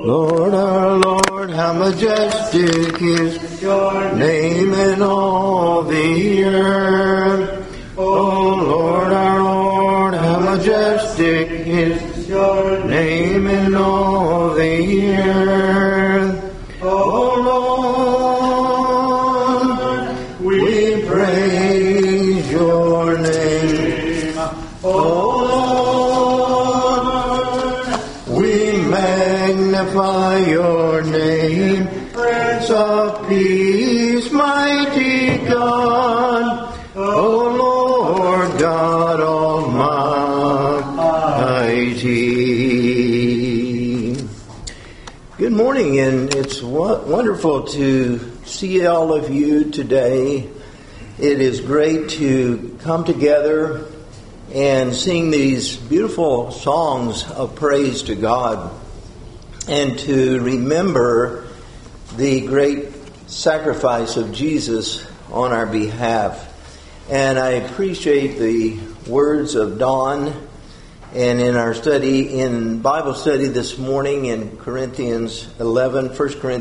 Lord, our Lord, how majestic is your name in all the earth. Oh, Lord, our Lord, how majestic is your name in all the earth. Oh, Lord, we praise your name. Oh, Lord, we magnify your name. Prince of Peace, mighty God. Oh, Lord God Almighty. Good morning, and it's wonderful to see all of you today. It is great to come together and sing these beautiful songs of praise to God and to remember the great sacrifice of Jesus on our behalf. And I appreciate the words of Dawn and in our study, in Bible study this morning in 1 Corinthians 11,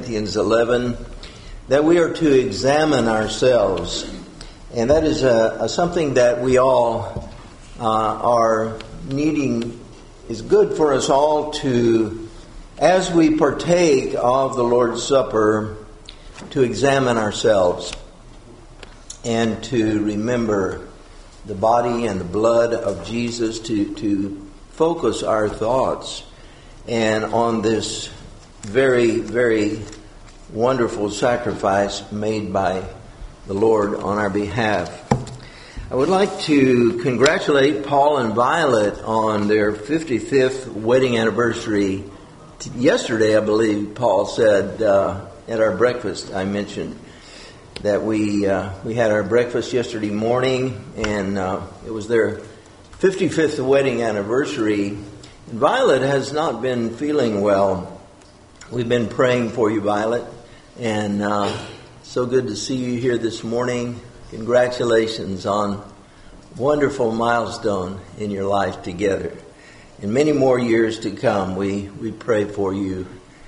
that we are to examine ourselves. And that is something that we all are needing. Is good for us all to, as we partake of the Lord's Supper, to examine ourselves and to remember the body and the blood of Jesus, to focus our thoughts and on this very, very wonderful sacrifice made by the Lord on our behalf. I would like to congratulate Paul and Violet on their 55th wedding anniversary. Yesterday, I believe Paul said at our breakfast, I mentioned that we had our breakfast yesterday morning, and it was their 55th wedding anniversary. And Violet has not been feeling well. We've been praying for you, Violet, and so good to see you here this morning. Congratulations on a wonderful milestone in your life together. And many more years to come, we pray for you.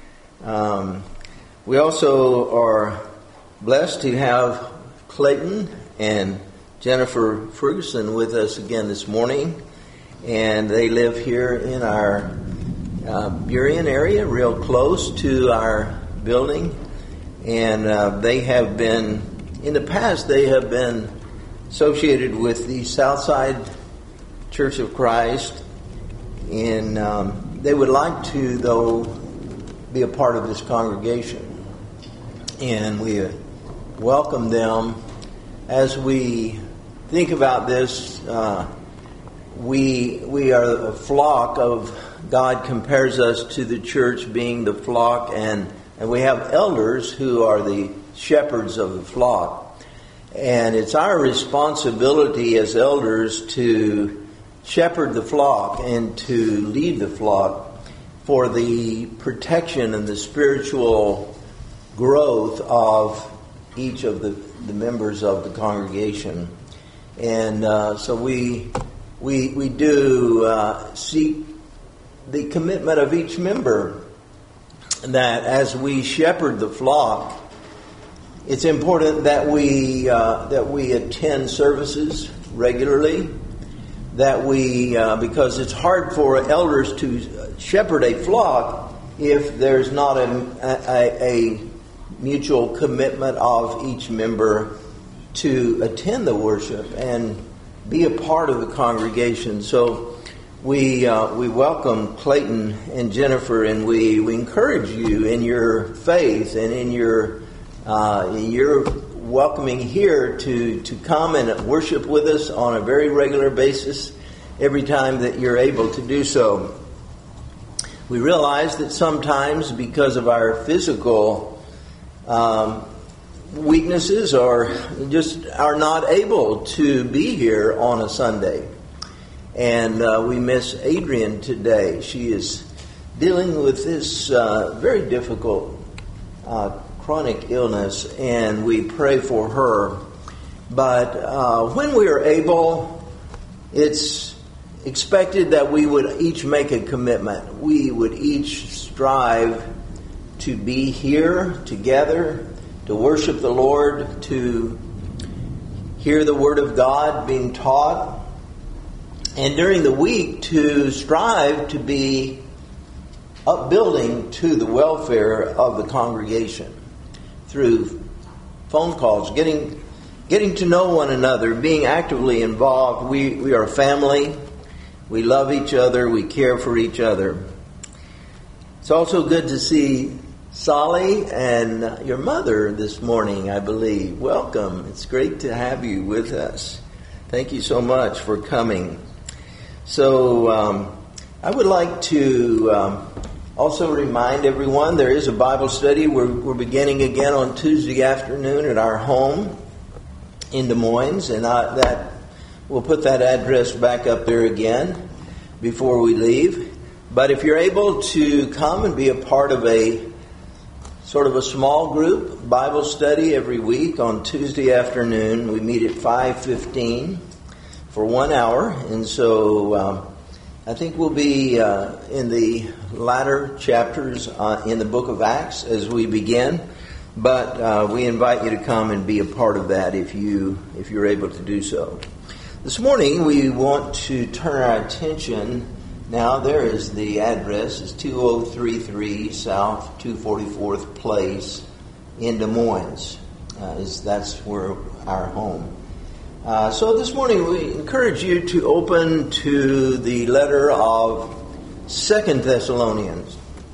We also are blessed to have Clayton and Jennifer Ferguson with us again this morning. And they live here in our Burien area, real close to our building. And they have been, in the past, they have been associated with the Southside Church of Christ. And they would like to, though, be a part of this congregation. And we welcome them. As we think about this, we are a flock of, God compares us to the church being the flock, and we have elders who are the shepherds of the flock. And it's our responsibility as elders to shepherd the flock and to lead the flock for the protection and the spiritual growth of each of the members of the congregation. And so we do seek the commitment of each member, that as we shepherd the flock, it's important that we attend services regularly, that we because it's hard for elders to shepherd a flock if there's not a mutual commitment of each member to attend the worship and be a part of the congregation. So we welcome Clayton and Jennifer, and we encourage you in your faith and in your welcoming here to come and worship with us on a very regular basis every time that you're able to do so. We realize that sometimes, because of our physical weaknesses, or just are not able to be here on a Sunday. And we miss Adrian today. She is dealing with this very difficult chronic illness, and we pray for her. But when we are able, it's expected that we would each make a commitment. We would each strive to be here together, to worship the Lord, to hear the Word of God being taught, and during the week to strive to be upbuilding to the welfare of the congregation through phone calls, getting to know one another, being actively involved. We are a family. We love each other. We care for each other. It's also good to see Solly and your mother this morning, I believe. Welcome. It's great to have you with us. Thank you so much for coming. So I would like to also remind everyone there is a Bible study. We're beginning again on Tuesday afternoon at our home in Des Moines, and that we'll put that address back up there again before we leave. But if you're able to come and be a part of a sort of a small group Bible study every week on Tuesday afternoon, we meet at 5:15 for 1 hour, and so I think we'll be in the latter chapters in the book of Acts as we begin. But we invite you to come and be a part of that if you're able to do so. This morning we want to turn our attention. Now there is the address. It's 2033 South 244th Place in Des Moines. That's where our home. So this morning we encourage you to open to the letter of 2 Thessalonians.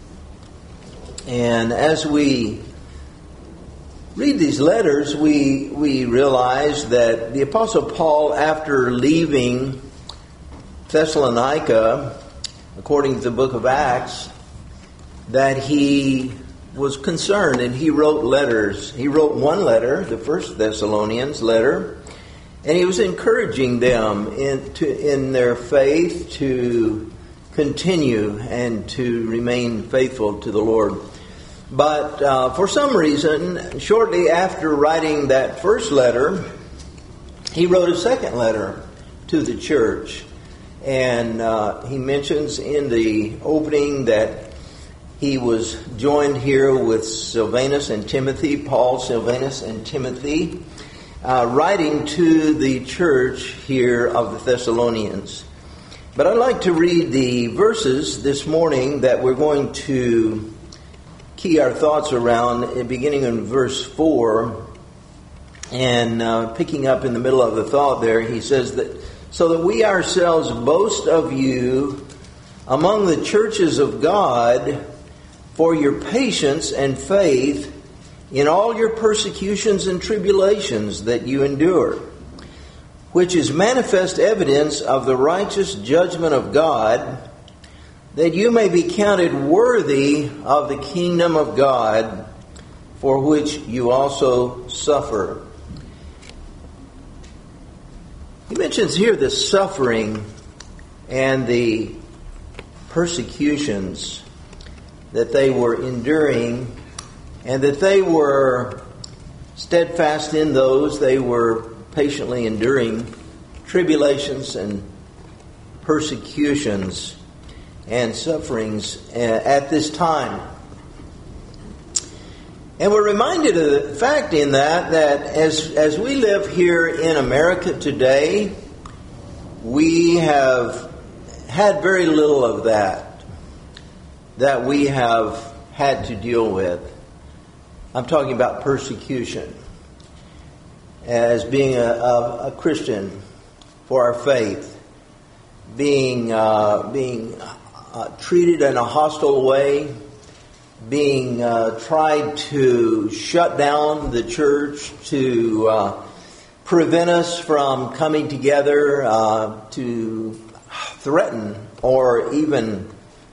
And as we read these letters, we realize that the Apostle Paul, after leaving Thessalonica, according to the book of Acts, that he was concerned and he wrote letters. He wrote one letter, the First Thessalonians letter, and he was encouraging them in their faith to continue and to remain faithful to the Lord. But for some reason, shortly after writing that first letter, he wrote a second letter to the church. And he mentions in the opening that he was joined here with Silvanus and Timothy, Paul, Silvanus, and Timothy, writing to the church here of the Thessalonians. But I'd like to read the verses this morning that we're going to key our thoughts around, beginning in verse 4, and picking up in the middle of the thought there. He says that, so that we ourselves boast of you among the churches of God for your patience and faith in all your persecutions and tribulations that you endure, which is manifest evidence of the righteous judgment of God, that you may be counted worthy of the kingdom of God, for which you also suffer. He mentions here the suffering and the persecutions that they were enduring, and that they were steadfast in those. They were patiently enduring tribulations and persecutions and sufferings at this time. And we're reminded of the fact in that as we live here in America today, we have had very little of that we have had to deal with. I'm talking about persecution as being a Christian for our faith, being treated in a hostile way, being tried to shut down the church, to prevent us from coming together, to threaten or even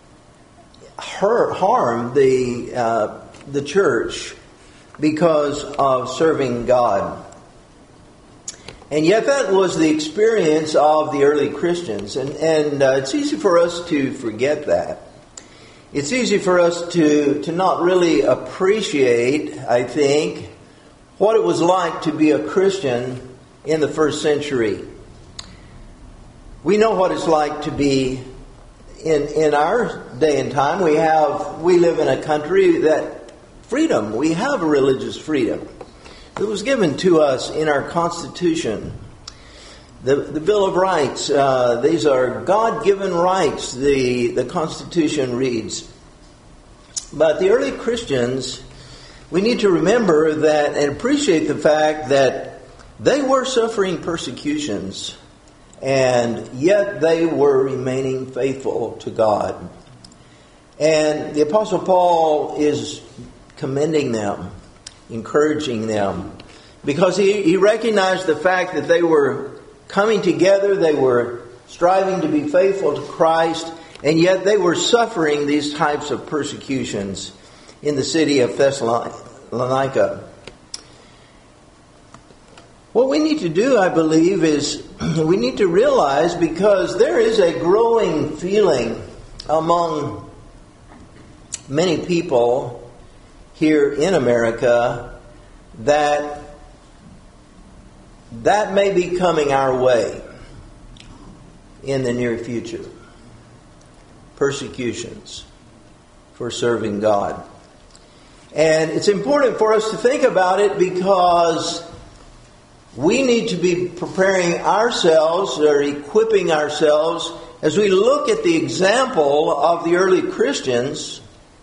harm the church because of serving God. And yet that was the experience of the early Christians. And it's easy for us to forget that. It's easy for us to not really appreciate, I think, what it was like to be a Christian in the first century. We know what it's like to be in our day and time. We live in a country that freedom. We have a religious freedom. It was given to us in our Constitution. The Bill of Rights, these are God-given rights, the Constitution reads. But the early Christians, we need to remember that and appreciate the fact that they were suffering persecutions, and yet they were remaining faithful to God. And the Apostle Paul is commending them, encouraging them, because he recognized the fact that they were coming together, they were striving to be faithful to Christ, and yet they were suffering these types of persecutions in the city of Thessalonica. What we need to do, I believe, is we need to realize, because there is a growing feeling among many people here in America that may be coming our way in the near future. Persecutions for serving God. And it's important for us to think about it, because we need to be preparing ourselves or equipping ourselves as we look at the example of the early Christians.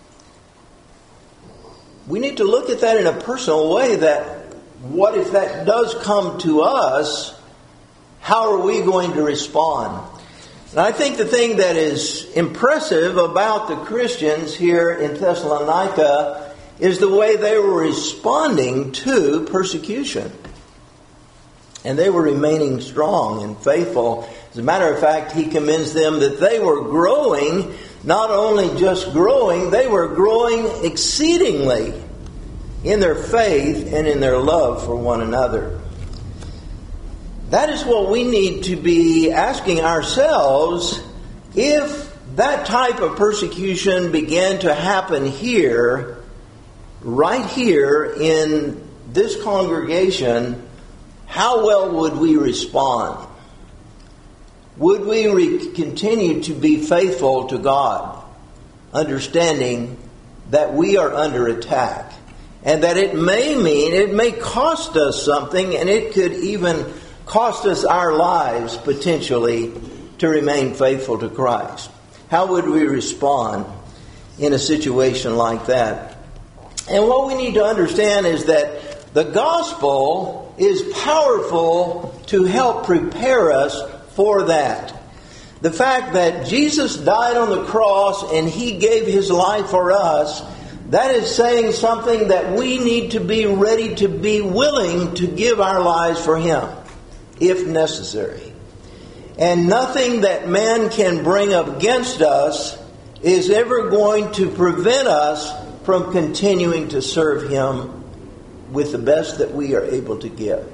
We need to look at that in a personal way, that what if that does come to us, how are we going to respond? And I think the thing that is impressive about the Christians here in Thessalonica is the way they were responding to persecution. And they were remaining strong and faithful. As a matter of fact, he commends them that they were growing, not only just growing, they were growing exceedingly in their faith and in their love for one another. That is what we need to be asking ourselves. If that type of persecution began to happen here, right here in this congregation, how well would we respond? Would we continue to be faithful to God, understanding that we are under attack, and that it may cost us something, and it could even cost us our lives potentially to remain faithful to Christ? How would we respond in a situation like that? And what we need to understand is that the gospel is powerful to help prepare us for that. The fact that Jesus died on the cross and He gave His life for us, that is saying something that we need to be ready to be willing to give our lives for Him, if necessary. And nothing that man can bring up against us is ever going to prevent us from continuing to serve Him with the best that we are able to give.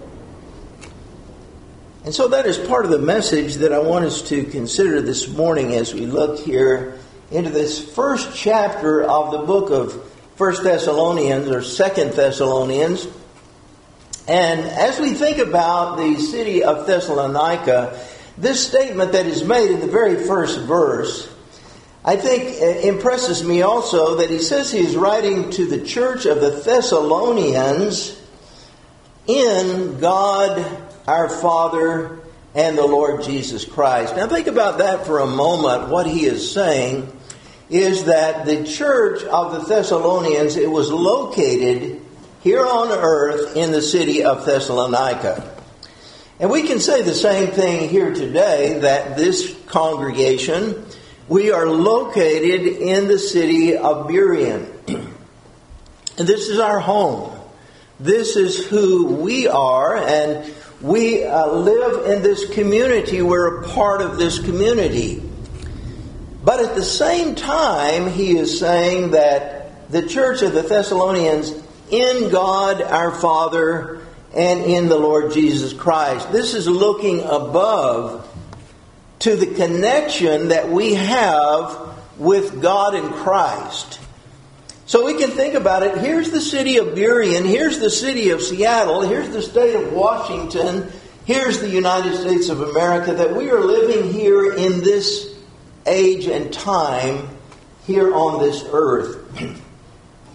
And so that is part of the message that I want us to consider this morning as we look here into this first chapter of the book of 1 Thessalonians or 2 Thessalonians. And as we think about the city of Thessalonica, this statement that is made in the very first verse, I think impresses me also, that he says he is writing to the church of the Thessalonians in God our Father and the Lord Jesus Christ. Now think about that for a moment. What he is saying is that the church of the Thessalonians, it was located here on earth in the city of Thessalonica. And we can say the same thing here today, that this congregation, we are located in the city of Berean. And this is our home. This is who we are, and we live in this community. We're a part of this community. But at the same time, he is saying that the church of the Thessalonians in God our Father and in the Lord Jesus Christ. This is looking above to the connection that we have with God in Christ. So we can think about it. Here's the city of Berean. Here's the city of Seattle. Here's the state of Washington. Here's the United States of America. That we are living here in this age and time here on this earth.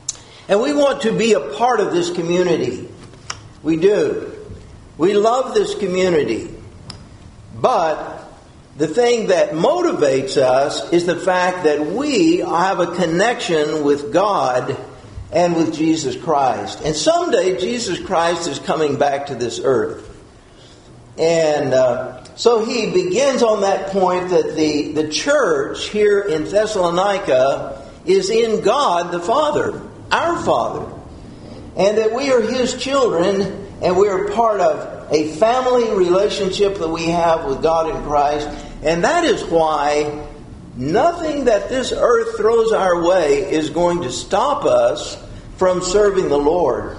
And we want to be a part of this community. We do. We love this community. But the thing that motivates us is the fact that we have a connection with God and with Jesus Christ. And someday Jesus Christ is coming back to this earth. And so he begins on that point that the church here in Thessalonica is in God the Father, our Father. And that we are His children and we are part of a family relationship that we have with God in Christ. And that is why nothing that this earth throws our way is going to stop us from serving the Lord.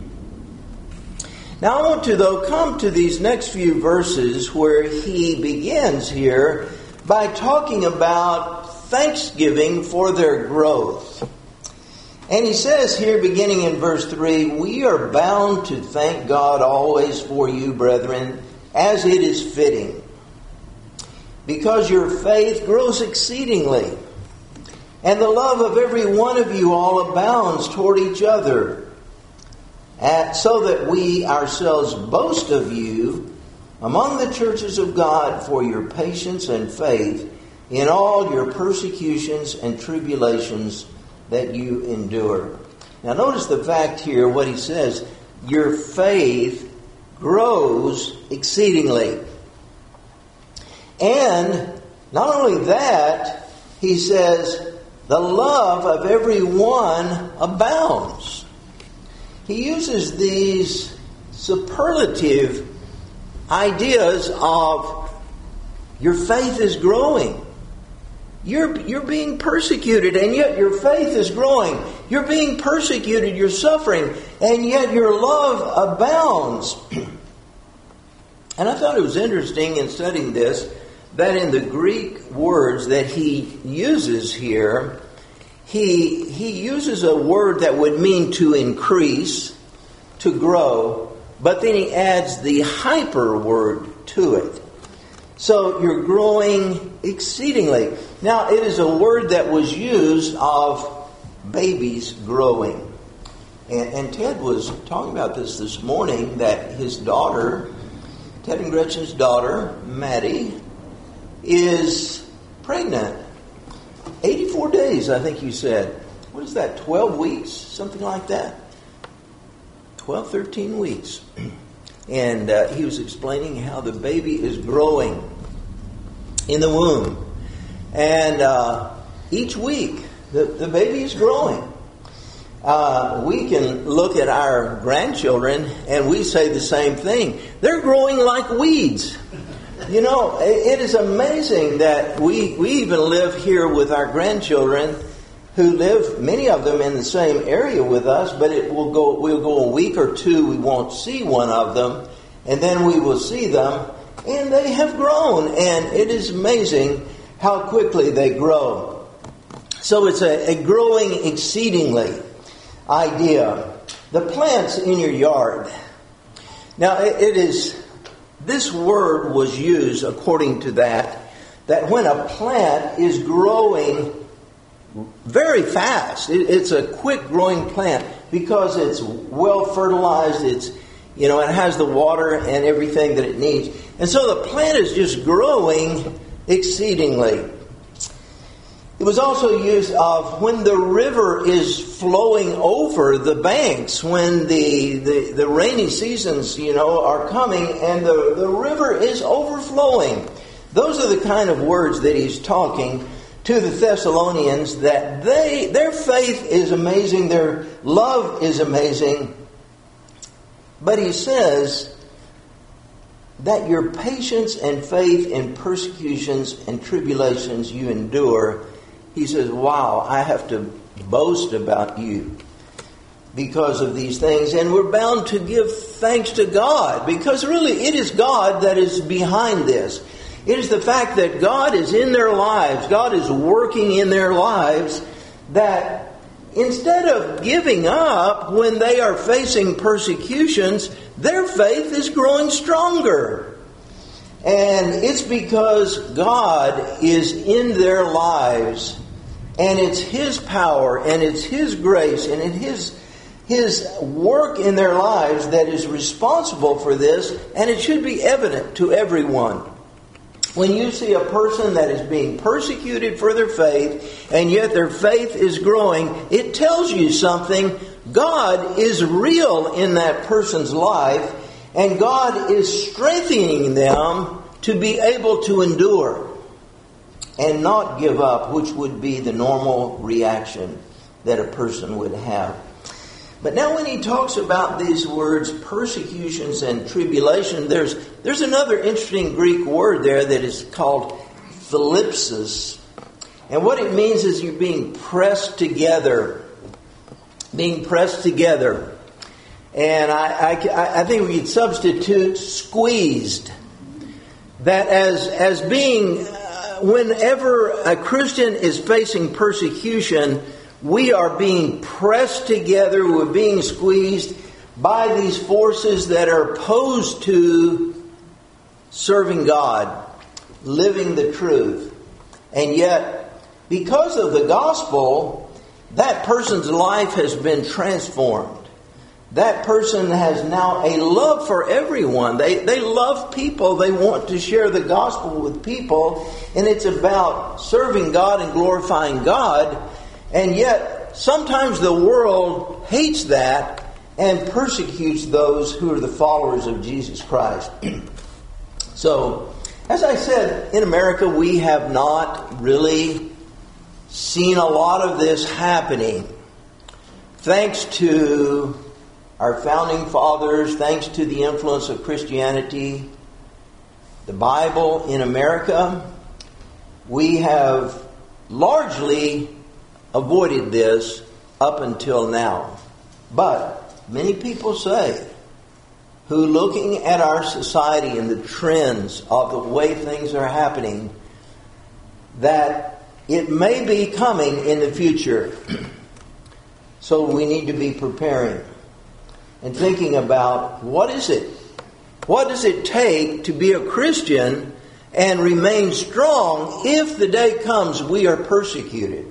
Now I want to, though, come to these next few verses where he begins here by talking about thanksgiving for their growth. And he says here, beginning in verse 3, "We are bound to thank God always for you, brethren, as it is fitting, because your faith grows exceedingly, and the love of every one of you all abounds toward each other, so that we ourselves boast of you among the churches of God for your patience and faith in all your persecutions and tribulations that you endure." Now notice the fact here, what he says, your faith grows exceedingly. And not only that, he says, the love of everyone abounds. He uses these superlative ideas of your faith is growing. You're being persecuted, and yet your faith is growing. You're being persecuted, you're suffering, and yet your love abounds. And I thought it was interesting in studying this, that in the Greek words that he uses here, he uses a word that would mean to increase, to grow, but then he adds the hyper word to it. So you're growing exceedingly. Now, it is a word that was used of babies growing. And Ted was talking about this morning, that his daughter, Ted and Gretchen's daughter, Maddie, is pregnant. 84 days, I think you said. What is that, 12 weeks? Something like that. 12, 13 weeks. And he was explaining how the baby is growing in the womb. And each week, the baby is growing. We can look at our grandchildren and we say the same thing. They're growing like weeds. You know, it is amazing that we even live here with our grandchildren who live, many of them, in the same area with us, but we'll go a week or two, we won't see one of them, and then we will see them, and they have grown, and it is amazing how quickly they grow. So it's a growing exceedingly idea. The plants in your yard. Now, this word was used according to that when a plant is growing very fast, it's a quick growing plant because it's well fertilized, it has the water and everything that it needs. And so the plant is just growing exceedingly. It was also used of when the river is flowing over the banks, when the rainy seasons, are coming and the river is overflowing. Those are the kind of words that he's talking to the Thessalonians, that their faith is amazing, their love is amazing. But he says that your patience and faith in persecutions and tribulations you endure, he says, wow, I have to boast about you because of these things. And we're bound to give thanks to God, because really it is God that is behind this. It is the fact that God is in their lives, God is working in their lives, that instead of giving up when they are facing persecutions, their faith is growing stronger. And it's because God is in their lives, and it's His power, and it's His grace, and it's His work in their lives that is responsible for this, and it should be evident to everyone. When you see a person that is being persecuted for their faith, and yet their faith is growing, it tells you something. God is real in that person's life, and God is strengthening them to be able to endure and not give up, which would be the normal reaction that a person would have. But now when he talks about these words, persecutions and tribulation, there's another interesting Greek word there that is called thlipsis. And what it means is you're being pressed together. Being pressed together. And I think we could substitute squeezed. That as being, whenever a Christian is facing persecution, we are being pressed together, we're being squeezed by these forces that are opposed to serving God, living the truth. And yet, because of the gospel, that person's life has been transformed. That person has now a love for everyone. They love people. They want to share the gospel with people. And it's about serving God and glorifying God. And yet, sometimes the world hates that and persecutes those who are the followers of Jesus Christ. So, as I said, in America, we have not really seen a lot of this happening. Thanks to our founding fathers, thanks to the influence of Christianity, the Bible in America, we have largely avoided this up until now. But many people say, who looking at our society and the trends of the way things are happening, that it may be coming in the future. So we need to be preparing and thinking about what is it? What does it take to be a Christian and remain strong if the day comes we are persecuted?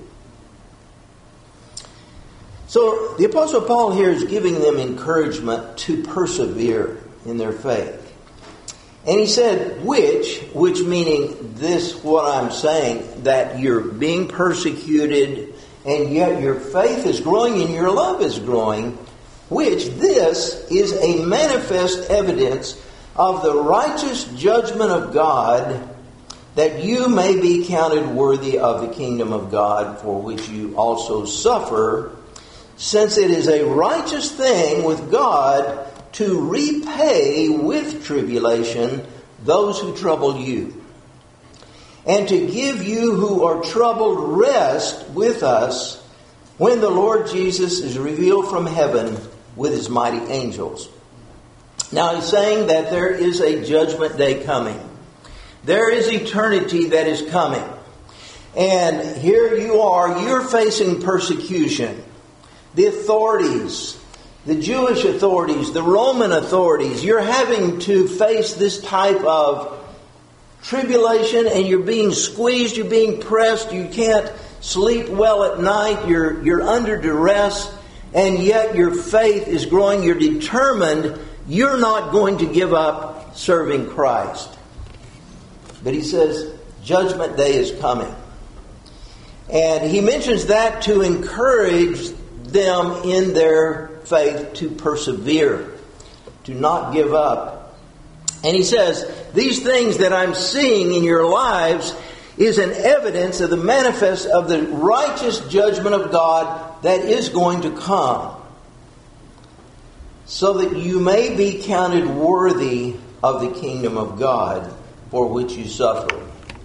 So the Apostle Paul here is giving them encouragement to persevere in their faith. And he said, which meaning this, what I'm saying, that you're being persecuted and yet your faith is growing and your love is growing, which this is a manifest evidence of the righteous judgment of God, that you may be counted worthy of the kingdom of God, for which you also suffer, since it is a righteous thing with God to repay with tribulation those who trouble you, and to give you who are troubled rest with us when the Lord Jesus is revealed from heaven with his mighty angels. Now he's saying that there is a judgment day coming. There is eternity that is coming. And here you are, you're facing persecution. The authorities, the Jewish authorities, the Roman authorities, you're having to face this type of tribulation, and you're being squeezed, you're being pressed, you can't sleep well at night, you're under duress, and yet your faith is growing, you're determined, you're not going to give up serving Christ. But he says, Judgment Day is coming. And he mentions that to encourage them in their faith to persevere, to not give up. And he says, these things that I'm seeing in your lives is an evidence of the manifest of the righteous judgment of God that is going to come, so that you may be counted worthy of the kingdom of God for which you suffer.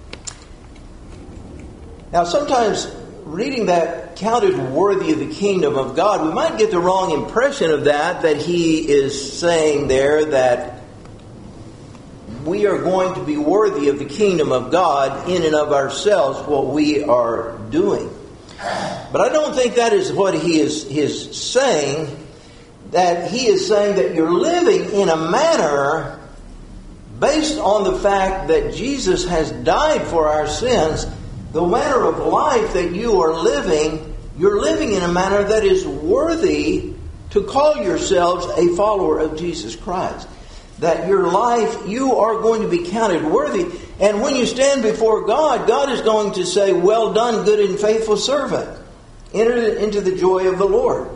Now sometimes reading that counted worthy of the kingdom of God, we might get the wrong impression of that he is saying there that we are going to be worthy of the kingdom of God in and of ourselves, what we are doing. But I don't think that is what he is saying. That he is saying that you're living in a manner based on the fact that Jesus has died for our sins. The manner of life that you are living, you're living in a manner that is worthy to call yourselves a follower of Jesus Christ. That your life, you are going to be counted worthy. And when you stand before God, God is going to say, well done, good and faithful servant. Enter into the joy of the Lord.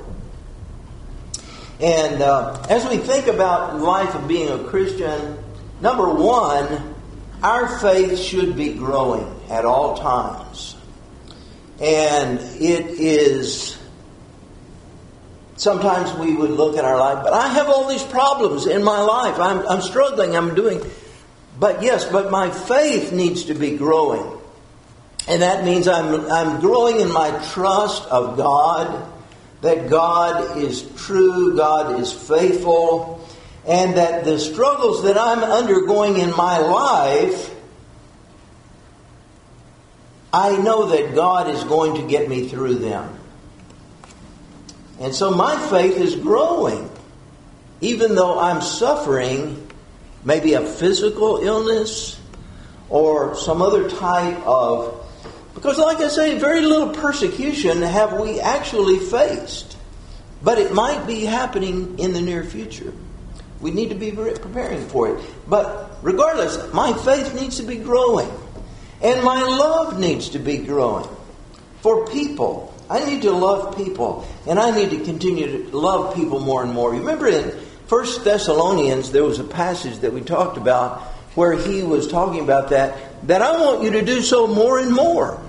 And as we think about the life of being a Christian, number one, our faith should be growing at all times. And it is... Sometimes we would look at our life, but I have all these problems in my life. I'm struggling, I'm doing... But my faith needs to be growing. And that means I'm growing in my trust of God, that God is true, God is faithful, and that the struggles that I'm undergoing in my life, I know that God is going to get me through them. And so my faith is growing, even though I'm suffering maybe a physical illness or some other type of... Because like I say, very little persecution have we actually faced. But it might be happening in the near future. We need to be preparing for it. But regardless, my faith needs to be growing. And my love needs to be growing for people. I need to love people, and I need to continue to love people more and more. You remember in 1 Thessalonians, there was a passage that we talked about where he was talking about that I want you to do so more and more.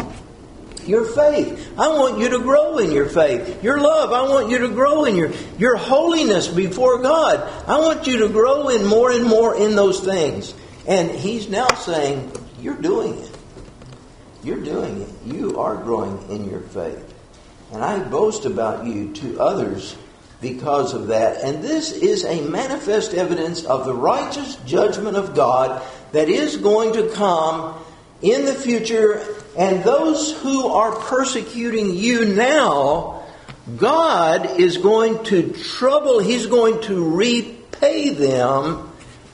Your faith. I want you to grow in your faith. Your love. I want you to grow in your holiness before God. I want you to grow in more and more in those things. And he's now saying, you're doing it. You're doing it. You are growing in your faith. And I boast about you to others because of that. And this is a manifest evidence of the righteous judgment of God that is going to come in the future. And those who are persecuting you now, God is going to trouble. He's going to repay them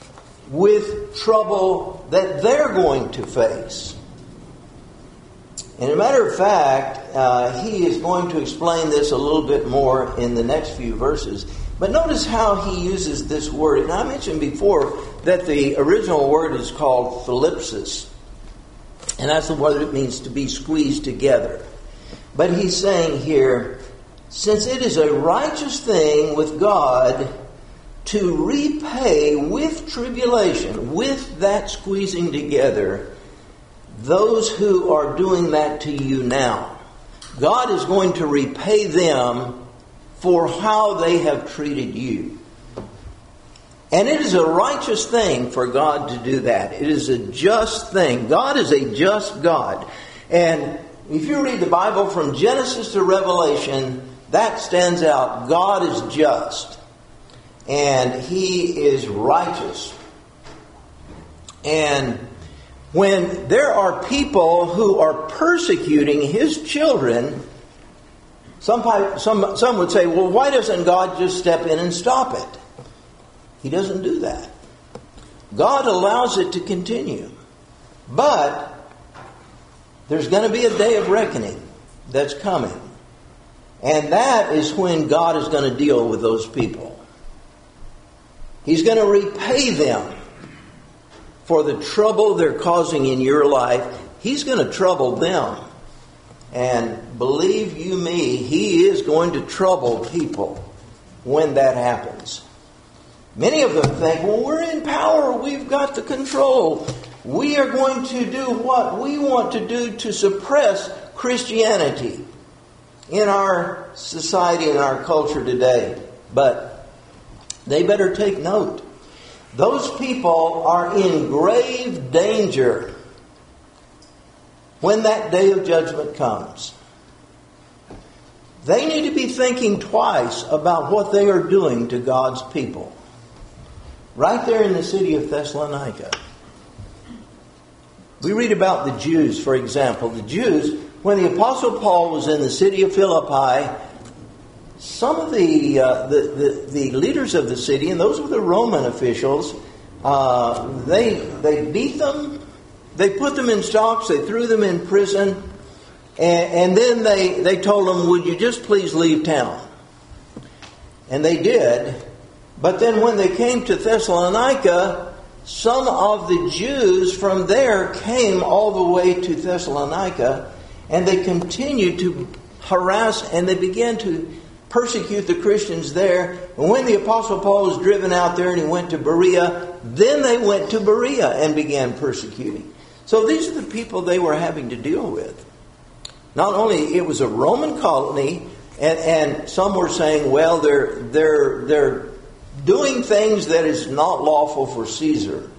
with trouble that they're going to face. And as a matter of fact, he is going to explain this a little bit more in the next few verses. But notice how he uses this word. And I mentioned before that the original word is called thlipsis. And that's the word it means to be squeezed together. But he's saying here, since it is a righteous thing with God to repay with tribulation, with that squeezing together, those who are doing that to you now. God is going to repay them for how they have treated you. And it is a righteous thing for God to do that. It is a just thing. God is a just God. And if you read the Bible from Genesis to Revelation, that stands out. God is just. And He is righteous. And when there are people who are persecuting His children, some would say, well, why doesn't God just step in and stop it? He doesn't do that. God allows it to continue. But there's going to be a day of reckoning that's coming. And that is when God is going to deal with those people. He's going to repay them for the trouble they're causing in your life. He's going to trouble them. And believe you me, He is going to trouble people when that happens. Many of them think, well, we're in power. We've got the control. We are going to do what we want to do to suppress Christianity in our society, in our culture today. But they better take note. Those people are in grave danger when that day of judgment comes. They need to be thinking twice about what they are doing to God's people. Right there in the city of Thessalonica. We read about the Jews, for example. The Jews, when the Apostle Paul was in the city of Philippi, some of the leaders of the city, and those were the Roman officials, they beat them, they put them in stocks, they threw them in prison, and then they told them, would you just please leave town? And they did. But then when they came to Thessalonica, some of the Jews from there came all the way to Thessalonica, and they continued to harass, and they began to persecute the Christians there. And when the Apostle Paul was driven out there and he went to Berea, then they went to Berea and began persecuting. So these are the people they were having to deal with. Not only it was a Roman colony, and some were saying, well, they're doing things that is not lawful for Caesar.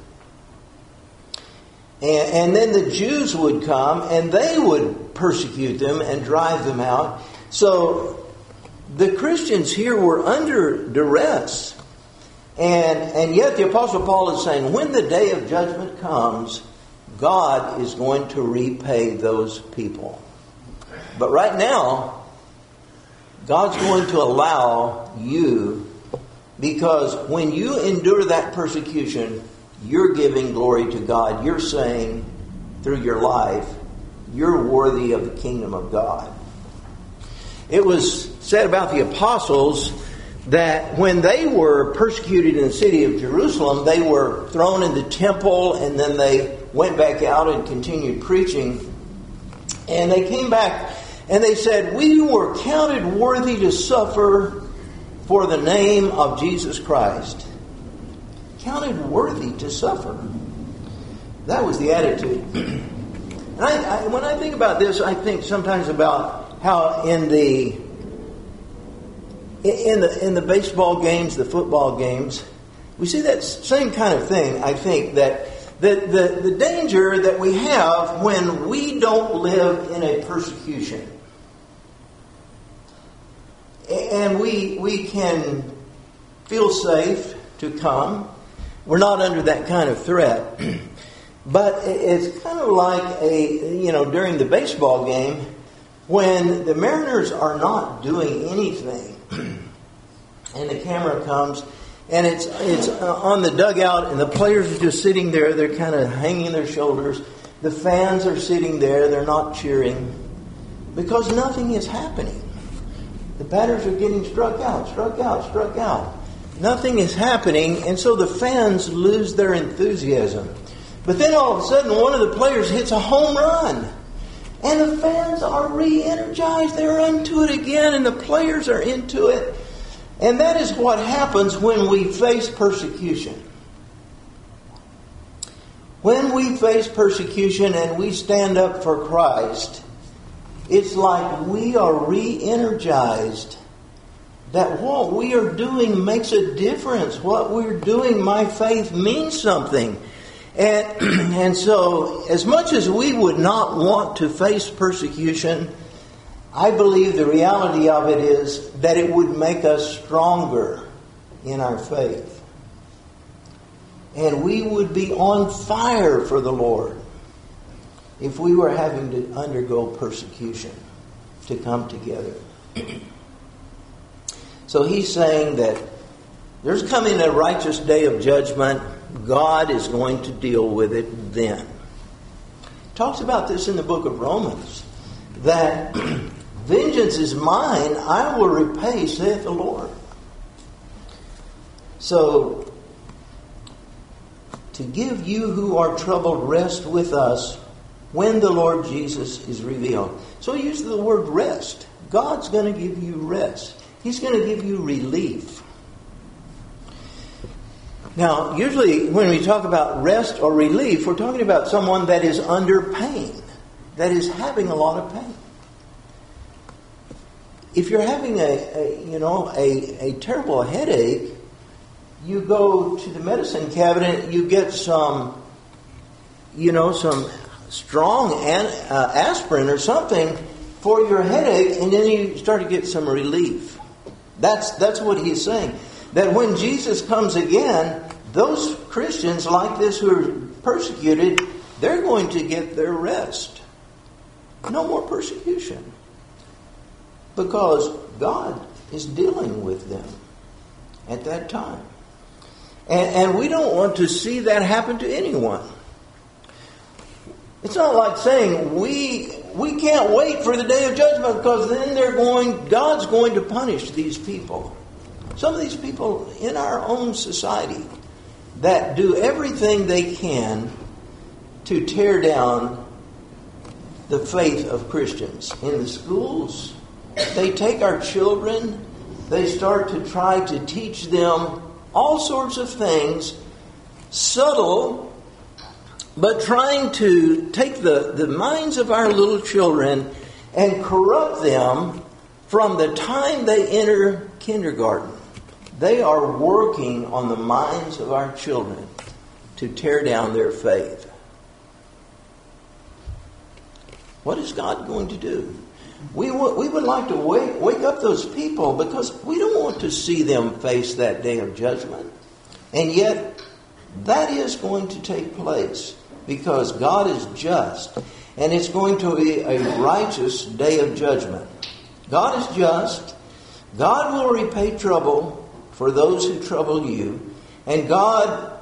And then the Jews would come and they would persecute them and drive them out. So the Christians here were under duress. And yet the Apostle Paul is saying, when the day of judgment comes, God is going to repay those people. But right now, God's going to allow you, because when you endure that persecution, you're giving glory to God. You're saying through your life, you're worthy of the kingdom of God. It was said about the apostles that when they were persecuted in the city of Jerusalem, they were thrown in the temple, and then they went back out and continued preaching. And they came back and they said, we were counted worthy to suffer for the name of Jesus Christ. Counted worthy to suffer. That was the attitude. And when I think about this, I think sometimes about how in the baseball games, the football games, we see that same kind of thing. I think that the danger that we have when we don't live in a persecution. And we can feel safe to come. We're not under that kind of threat. But it's kind of like during the baseball game, when the Mariners are not doing anything, and the camera comes, and it's on the dugout, and the players are just sitting there, they're kind of hanging their shoulders. The fans are sitting there, they're not cheering, because nothing is happening. The batters are getting struck out. Nothing is happening, and so the fans lose their enthusiasm. But then all of a sudden, one of the players hits a home run. And the fans are re-energized. They're into it again, and the players are into it. And that is what happens when we face persecution. When we face persecution and we stand up for Christ, it's like we are re-energized. That what we are doing makes a difference. What we're doing, my faith, means something. And so, as much as we would not want to face persecution, I believe the reality of it is that it would make us stronger in our faith. And we would be on fire for the Lord if we were having to undergo persecution to come together. So he's saying that there's coming a righteous day of judgment. God is going to deal with it then. He talks about this in the book of Romans, that vengeance is mine, I will repay, saith the Lord. So, to give you who are troubled rest with us when the Lord Jesus is revealed. So he uses the word rest. God's going to give you rest. He's going to give you relief. Now, usually when we talk about rest or relief, we're talking about someone that is under pain, that is having a lot of pain. If you're having a terrible headache, you go to the medicine cabinet, you get some strong aspirin or something for your headache, and then you start to get some relief. That's what he's saying. That when Jesus comes again, those Christians like this who are persecuted, they're going to get their rest. No more persecution. Because God is dealing with them at that time. And we don't want to see that happen to anyone. It's not like saying we can't wait for the day of judgment because then God's going to punish these people. Some of these people in our own society that do everything they can to tear down the faith of Christians. In the schools, they take our children, they start to try to teach them all sorts of things, subtle, but trying to take the minds of our little children and corrupt them from the time they enter kindergarten. They are working on the minds of our children to tear down their faith. What is God going to do? We would like to wake up those people, because we don't want to see them face that day of judgment. And yet, that is going to take place, because God is just, and it's going to be a righteous day of judgment. God is just. God will repay trouble for those who trouble you, and God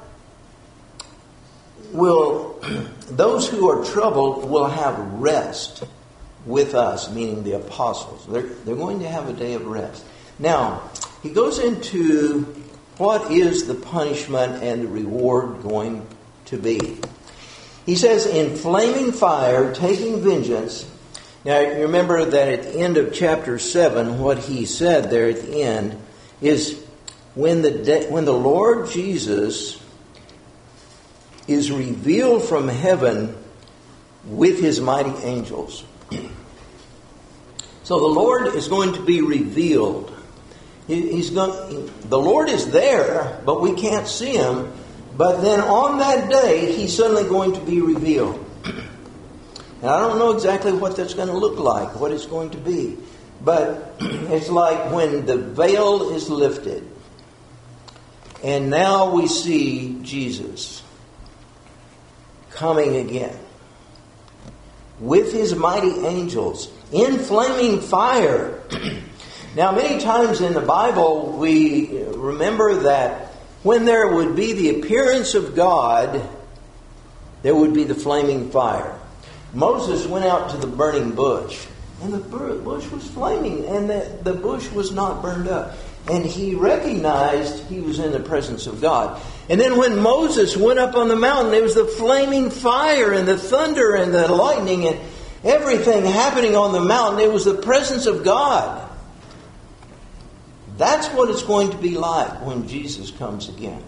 will, those who are troubled will have rest with us, meaning the apostles. They're going to have a day of rest. Now, he goes into what is the punishment and the reward going to be. He says, in flaming fire, taking vengeance. Now, you remember that at the end of chapter 7, what he said there at the end is, when the Lord Jesus is revealed from heaven with his mighty angels. So the Lord is going to be revealed. The Lord is there, but we can't see him. But then on that day, he's suddenly going to be revealed. And I don't know exactly what that's going to look like, what it's going to be. But it's like when the veil is lifted. And now we see Jesus coming again with his mighty angels in flaming fire. Now, many times in the Bible, we remember that when there would be the appearance of God, there would be the flaming fire. Moses went out to the burning bush, and the bush was flaming, and the bush was not burned up. And he recognized he was in the presence of God. And then when Moses went up on the mountain, there was the flaming fire and the thunder and the lightning and everything happening on the mountain. It was the presence of God. That's what it's going to be like when Jesus comes again.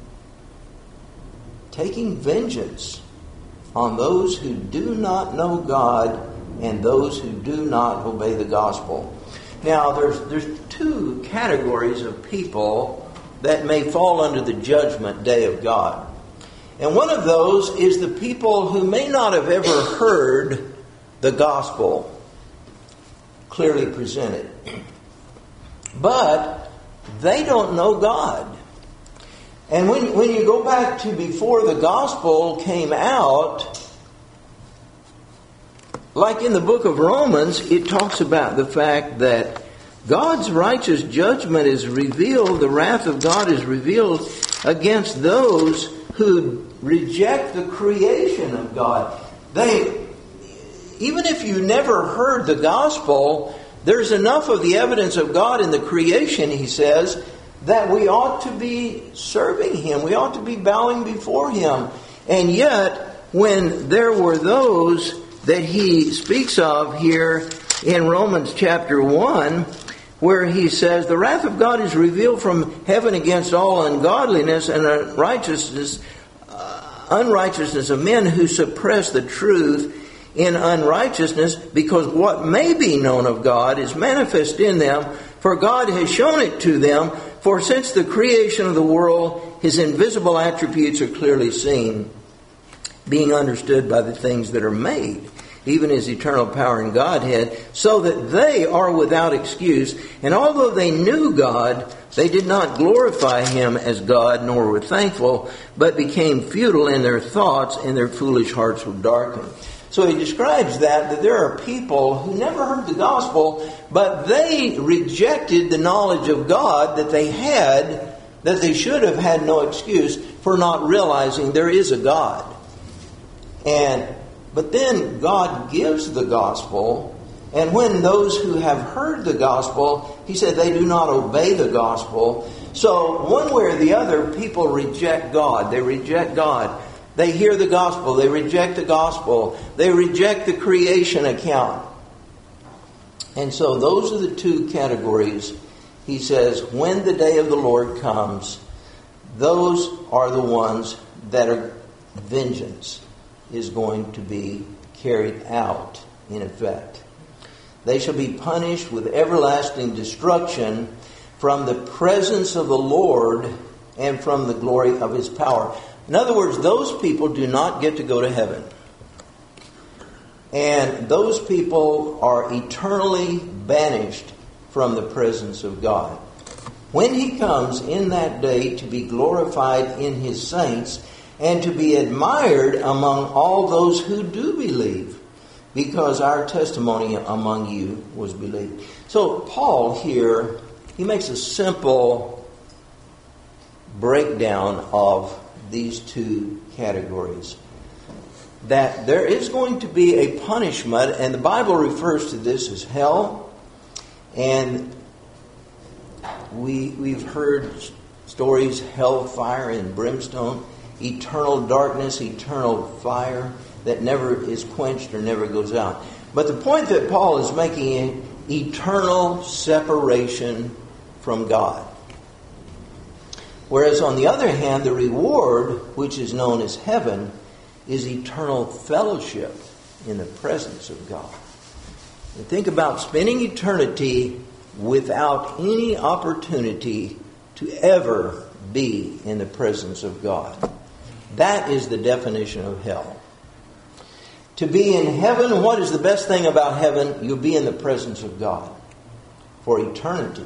Taking vengeance on those who do not know God and those who do not obey the gospel. Now, there's two categories of people that may fall under the judgment day of God. And one of those is the people who may not have ever heard the gospel clearly presented. But they don't know God. And when you go back to before the gospel came out, like in the book of Romans, it talks about the fact that God's righteous judgment is revealed, the wrath of God is revealed against those who reject the creation of God. Even if you never heard the gospel, there's enough of the evidence of God in the creation, he says, that we ought to be serving him. We ought to be bowing before him. And yet, when there were those that he speaks of here in Romans chapter 1, where he says, the wrath of God is revealed from heaven against all ungodliness and unrighteousness of men who suppress the truth in unrighteousness, because what may be known of God is manifest in them, for God has shown it to them. For since the creation of the world, his invisible attributes are clearly seen, being understood by the things that are made, even his eternal power and Godhead, so that they are without excuse. And although they knew God, they did not glorify him as God, nor were thankful, but became futile in their thoughts, and their foolish hearts were darkened. So he describes that there are people who never heard the gospel, but they rejected the knowledge of God that they had, that they should have had no excuse for not realizing there is a God. But then God gives the gospel, And when those who have heard the gospel, he said they do not obey the gospel. So one way or the other, people reject God. They reject God. They hear the gospel. They reject the gospel. They reject the creation account. And so those are the two categories. He says, when the day of the Lord comes, those are the ones that are vengeance is going to be carried out in effect. They shall be punished with everlasting destruction from the presence of the Lord and from the glory of His power. In other words, those people do not get to go to heaven. And those people are eternally banished from the presence of God. When He comes in that day to be glorified in His saints and to be admired among all those who do believe, because our testimony among you was believed. So Paul here, he makes a simple breakdown of these two categories. That there is going to be a punishment, and the Bible refers to this as hell. And we've heard stories, hellfire and brimstone, eternal darkness, eternal fire that never is quenched or never goes out. But the point that Paul is making is eternal separation from God. Whereas on the other hand, the reward, which is known as heaven, is eternal fellowship in the presence of God. And think about spending eternity without any opportunity to ever be in the presence of God. That is the definition of hell. To be in heaven, what is the best thing about heaven? You'll be in the presence of God for eternity.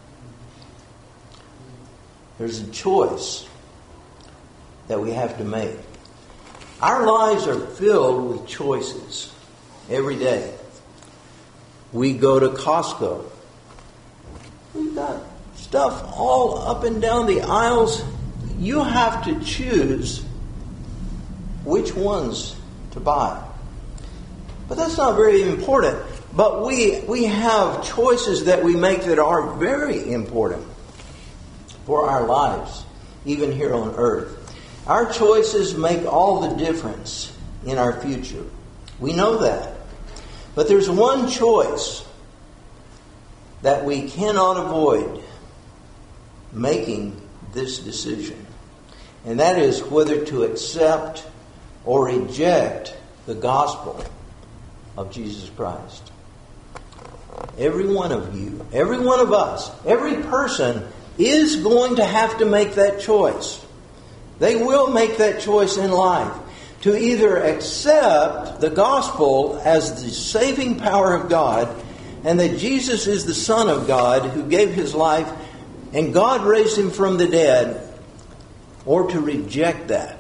There's a choice that we have to make. Our lives are filled with choices every day. We go to Costco. We've got stuff all up and down the aisles. You have to choose which ones to buy. But that's not very important. But we have choices that we make that are very important for our lives, even here on earth. Our choices make all the difference in our future. We know that. But there's one choice that we cannot avoid making this decision. And that is whether to accept or reject the gospel of Jesus Christ. Every one of you, every one of us, every person is going to have to make that choice. They will make that choice in life. To either accept the gospel as the saving power of God and that Jesus is the Son of God who gave His life and God raised Him from the dead, or to reject that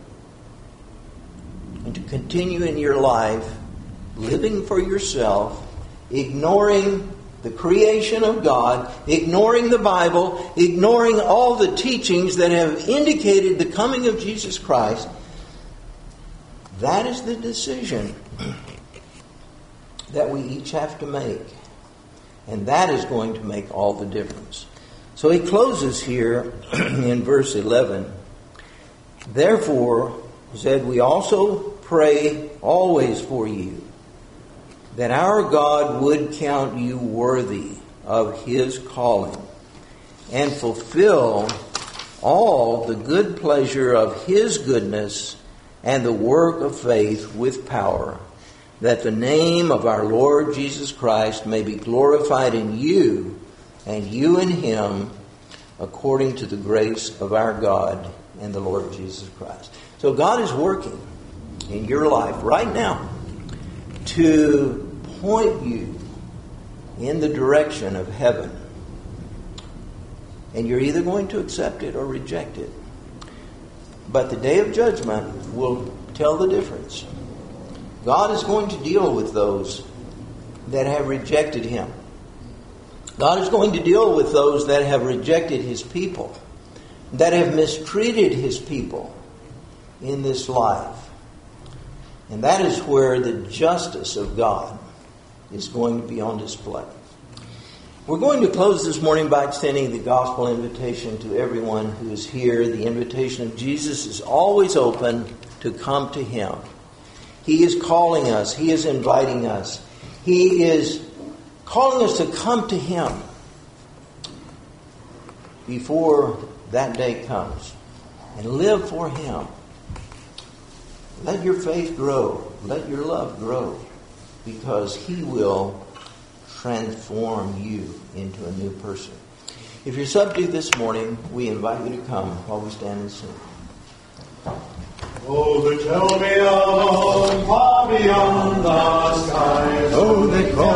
and to continue in your life living for yourself, ignoring the creation of God, ignoring the Bible, ignoring all the teachings that have indicated the coming of Jesus Christ. That is the decision that we each have to make. And that is going to make all the difference. So he closes here in verse 11. Therefore, he said, we also pray always for you, that our God would count you worthy of His calling and fulfill all the good pleasure of His goodness and the work of faith with power, that the name of our Lord Jesus Christ may be glorified in you and you in Him, according to the grace of our God and the Lord Jesus Christ. So God is working in your life right now to point you in the direction of heaven. And you're either going to accept it or reject it. But the day of judgment will tell the difference. God is going to deal with those that have rejected Him. God is going to deal with those that have rejected His people, that have mistreated His people in this life. And that is where the justice of God is going to be on display. We're going to close this morning by extending the gospel invitation to everyone who is here. The invitation of Jesus is always open to come to Him. He is calling us. He is inviting us. He is calling us to come to Him before that day comes and live for Him. Let your faith grow. Let your love grow, because He will transform you into a new person. If you're subject this morning, we invite you to come while we stand and sing. Oh, but tell me of far beyond the skies. Oh, they call